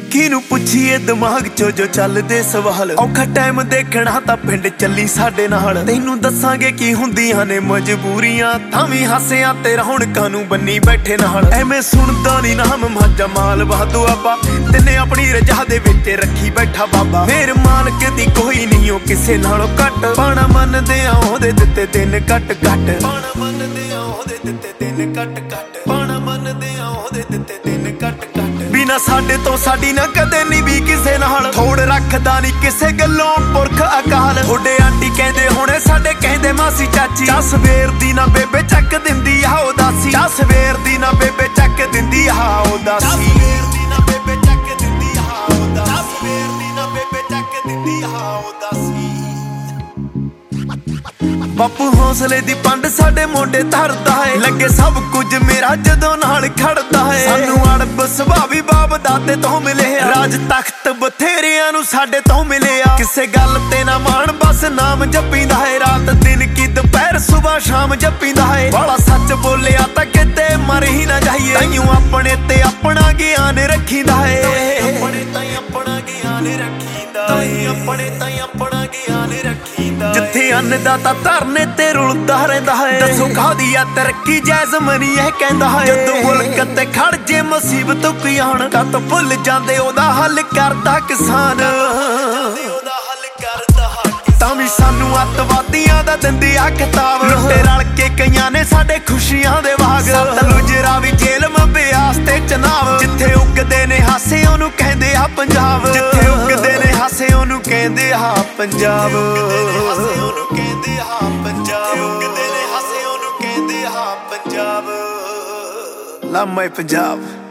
ਕਿਨੂੰ ਪੁੱਛੀਏ ਦਿਮਾਗ ਚੋਂ ਜੋ ਚੱਲਦੇ ਸਵਾਲ। ਔਖਾ ਟਾਈਮ ਦੇਖਣਾ ਤਾਂ ਪਿੰਡ ਚੱਲੀ ਸਾਡੇ ਨਾਲ। ਤੈਨੂੰ ਦੱਸਾਂਗੇ ਕੀ ਹੁੰਦੀਆਂ ਨੇ ਮਜਬੂਰੀਆਂ, ਤਾਂ ਵੀ ਹਾਸਿਆਂ ਤੇ ਰੌਣਕਾਂ ਨੂੰ ਬੰਨੀ ਬੈਠੇ ਨਾਲ। ਐਵੇਂ ਸੁਣਦਾ ਨੀ ਨਾਮ ਮਾਝਾ ਮਾਲ ਵਾਧੂ ਆਪਾ, ਤਿੰਨੇ ਆਪਣੀ ਰਜਾ ਦੇ ਵਿੱਚ ਰੱਖੀ ਬੈਠਾ ਬਾਬਾ। ਮੇਰ ਮਾਲਕ ਦੀ ਕੋਈ ਨਹੀਂ ਉਹ ਕਿਸੇ ਨਾਲੋਂ ਘੱਟ, ਪਾਣਾ ਮੰਨਦੇ ਆ ਉਹਦੇ ਦਿੱਤੇ ਦਿਨ ਘੱਟ ਘੱਟ, ਪਾਣਾ ਮੰਨਦੇ ਆ ਉਹਦੇ ਦਿੱਤੇ ਦਿਨ ਘੱਟ ਘੱਟ, ਪਾਣਾ ਮੰਨਦੇ ਆ ਉਹਦੇ ਦਿੱਤੇ ਦਿਨ ਘੱਟ ਘੱਟ। ਬਿਨਾ ਸਾਡੇ ਤੋਂ ਸਾਡੀ ਨਾ ਕਦੇ ਨਹੀਂ ਵੀ ਕਿਸੇ ਨਾਲ, ਥੋੜ ਰੱਖਦਾ ਨਹੀਂ ਕਿਸੇ ਗੱਲੋਂ ਪੁਰਖ ਅਕਾਲ। ਥੋੜੇ ਆਂਟੀ ਕਹਿੰਦੇ ਹੋਣੇ ਸਾਡੇ ਕਹਿੰਦੇ ਮਾਸੀ ਚਾਚੀ, ਚਾਹ ਸਵੇਰ ਦੀ ਨਾ ਬੇਬੇ ਚੱਕ ਦਿੰਦੀ ਆ ਉਦਾਸੀ, ਚਾਹ ਸਵੇਰ ਦੀ ਨਾ ਬੇਬੇ ਚੱਕ ਦਿੰਦੀ ਆ ਉਦਾਸੀ, ਚਾਹ ਸਵੇਰ ਦੀ ਨਾ ਬੇਬੇ ਚੱਕ ਦਿੰਦੀ ਆ ਉਦਾਸੀ, ਚਾਹ ਸਵੇਰ ਦੀ ਨਾ ਬੇਬੇ ਚੱਕ ਦਿੰਦੀ ਆ ਉਦਾਸੀ। ਬਾਪੂ ਹੌਸਲੇ ਦੀ ਪੰਡ ਸਾਡੇ ਮੋਢੇ ਧਰਦਾ ਏ, ਲੱਗੇ ਸਭ ਕੁਝ ਮੇਰਾ ਜਦੋਂ ਨਾਲ ਖੜਦਾ ਏ। ਸਾਨੂੰ ਅੜਬ ਸੁਭਾਵੀ ਬਾਪ ਦਾਦੇ ਤੋਂ ਮਿਲਿਆ, ਰਾਜ ਤਖਤ ਬਥੇਰਿਆਂ ਨੂੰ ਸਾਡੇ ਤੋਂ ਮਿਲਿਆ। ਕਿਸੇ ਗੱਲ ਤੇ ਨਾ ਮਾਣ ਬਸ ਨਾਮ ਜਪੀਂਦਾ ਏ, ਰਾਤ ਦਿਨ ਕੀ ਦੁਪਹਿਰ ਸੁਬਾਹ ਸ਼ਾਮ ਜਪੀਂਦਾ ਏ। ਬਾਲਾ ਸੱਚ ਬੋਲਿਆ ਤਾਂ ਕਿਤੇ ਮਰ ਹੀ ਨਾ ਜਾਈਏ, ਤਾਈਓ ਆਪਣੇ ਤੇ ਆਪਣਾ ਗਿਆਨ ਰੱਖੀਦਾ ਏ, ਆਪਣੇ ਤਾਈ ਆਪਣਾ ਗਿਆਨ ਰੱਖੀਦਾ ਏ, ਆਪਣੇ ਤਾਈ ਆਪਣਾ ਗਿਆਨ ਰੱਖੀਦਾ। ਜਿੱਥੇ ਅੰਨਦਾਤਾ ਧਰਨੇ ਤੇ ਰੁਲਦਾ ਰਹਿੰਦਾ ਹੈ, ਦੱਸੋ ਕਾਹਦੀ ਆ ਤਰੱਕੀ ਜੈਜ਼ਮਨੀ ਇਹ ਕਹਿੰਦਾ ਹੈ। ਜਦੋਂ ਮੁਲਕ ਤੇ ਖੜ ਜੇ ਮੁਸੀਬਤ ਕੋਈ ਆਣ, ਕੱਤ ਭੁੱਲ ਜਾਂਦੇ ਉਹਦਾ ਹੱਲ ਕਰਦਾ ਕਿਸਾਨ। ਤਾਂ ਵੀ ਸਾਨੂੰ ਅੱਤਵਾਦੀਆਂ ਦਾ ਦਿੰਦੇ ਆ ਕਿਤਾਬ, ਲੁੱਟੇ ਰਲ ਕੇ ਕਈਆਂ ਨੇ ਸਾਡੇ ਖੁਸ਼ੀਆਂ ਦੇ ਬਾਗ। ਸਤਲੁਜ ਰਾਵੀ ਜੇਲ੍ਹ ਬਿਆਸ ਤੇ ਚਨਾਬ, ਜਿੱਥੇ ਉੱਗਦੇ ਨੇ ਹਾਸੇ ਉਹਨੂੰ ਕਹਿੰਦੇ ਆ ਪੰਜਾਬ, ਜਿੱਥੇ ਉੱਗਦੇ ਨੇ ਹਾਸੇ ਉਹਨੂੰ ਕਹਿੰਦੇ ਆ ਪੰਜਾਬ, ਉਹਨੂੰ ਕਹਿੰਦੇ ਆ ਪੰਜਾਬ, ਉੱਗਦੇ ਨੇ ਹਾਸੇ ਉਹਨੂੰ ਕਹਿੰਦੇ ਆ ਪੰਜਾਬ। ਲਾਮਾ ਪੰਜਾਬ।